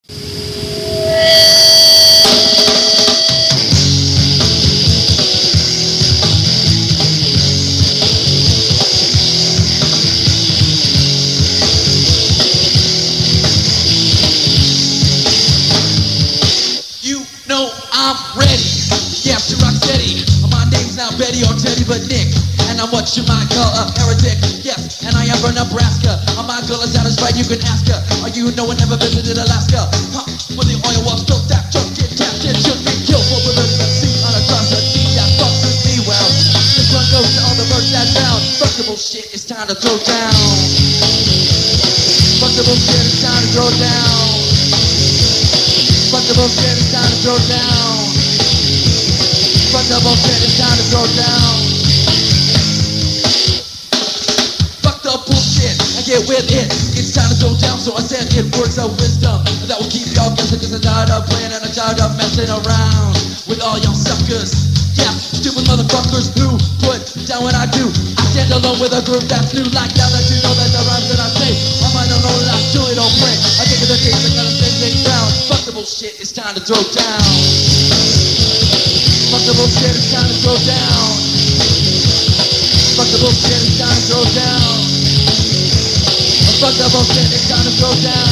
I'm ready, yeah, to rock steady. My name's not Betty or Teddy, but Nick. And I'm what you might call a heretic, yes. And I am from Nebraska. My girl is satisfied, you can ask her. Are you know I never visited Alaska? Huh, where the oil was built, that truck get tapped and should be killed for the sea on across the sea that fucks with me well. This one goes to all the birds that down. Fuck the bullshit, it's time to throw down. Fuck the bullshit, it's time to throw down. Fuck the bullshit, it's time to throw down. Fuck the bullshit, it's time to throw down. Fuck the bullshit and get with it. It's time to throw down, so I said it words of wisdom that will keep y'all guessing, cause I'm tired of playing and I'm tired of messing around with all y'all suckers. Yeah, stupid motherfuckers who put down what I do. I stand alone with a group that's new. Like now that you know that the rhymes that I say on my own, I do it, don't pray. I think of the things that gotta stay things down. Fuck the bullshit, it's time to throw down. Fuck the bullshit, it's time to throw down. Fuck the bullshit, it's time to throw down. Fuck the bullshit, it's time to throw down.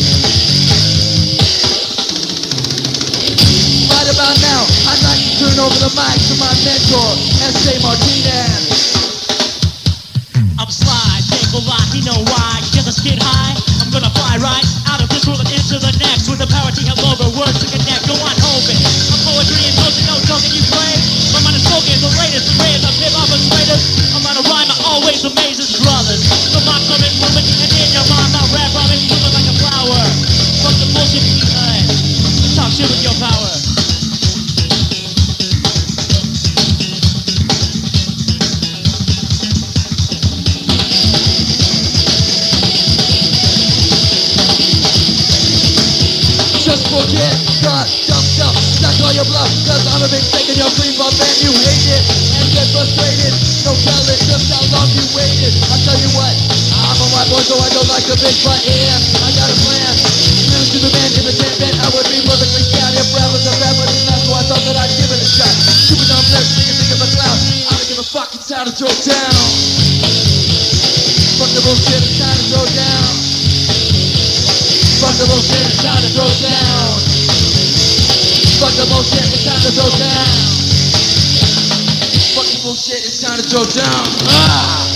Right about now, I'd like to turn over the mic to my mentor, S.A. Martinez. I'm Sly, take a lot, you know why? Get the skid high, I'm gonna fly right out of this world and into the next. With the power to have over words to connect, go on hoping. I'm poetry and motion, no joking, you play. My mind is spoken, the latest, the greatest of hip-hop persuaders. I'm on a rhyme, I always amazes brothers. The mock's coming, moving, and in your mind, my rap rhyming, moving like a flower. Fuck the bullshit, talk shit with your power. Just forget the dumb stuff, not call your bluff, cause I'm a big steak in your cream puff and you hate it and get frustrated. No telling just how long you waited. I'll tell you what, I'm a white boy so I don't like the big butt. Yeah, I got a plan. Little Superman in the 10 bit, I would be perfectly scout if rap was a rap, but it's not, so I thought that I'd give it a shot. Super dumb lyrics, think of a clown. I don't give a fuck, it's time to throw down. Fuck the bullshit, it's time to throw down. Fuck the bullshit, it's time to throw down. Fuck the bullshit, it's time to throw down. Fuck the bullshit, it's time to throw down. Ah!